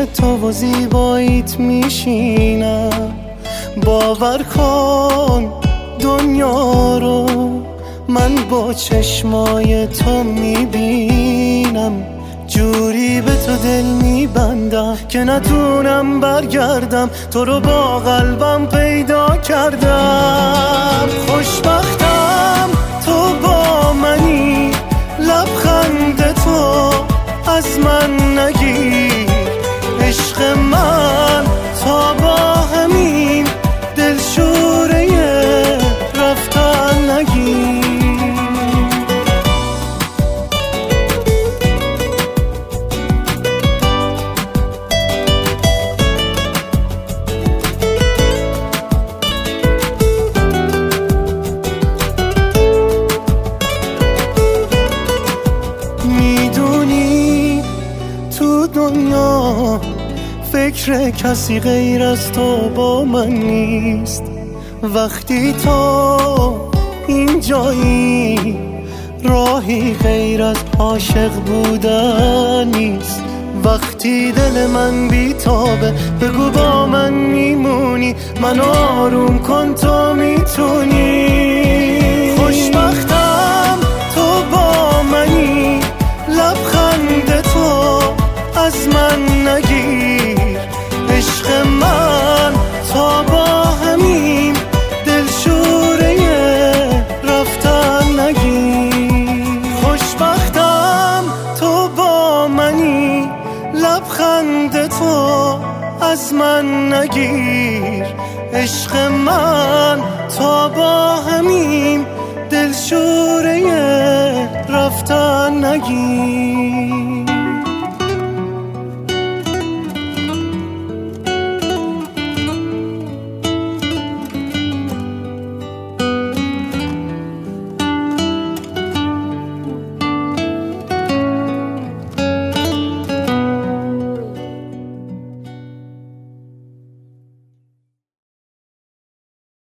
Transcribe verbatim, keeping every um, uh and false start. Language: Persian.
پیش تو و زیباییت میشینم. باور کن دنیا رو من با چشمای تو میبینم، جوری به تو دل میبندم که نتونم برگردم. تو رو با قلبم پیدا کردم، خوشبختم تو با منی، لبخند تو از من نگیر. عشق من تا با همین دلشوره رفتن نگیر. میدونی تو دنیا فکر کسی غیر از تو با من نیست. وقتی تو اینجایی راهی غیر از عاشق بودن نیست. وقتی دل من بیتابه بگو با من میمونی، من آروم کن تو میتونی. خوشبختم تو با منی، لبخند تو از من نگیر. عشق من تا با همین دلشوره رفتن نگیر. خوشبختم تو با منی، لبخند تو از من نگیر. عشق من تا با همین دلشوره رفتن نگیر.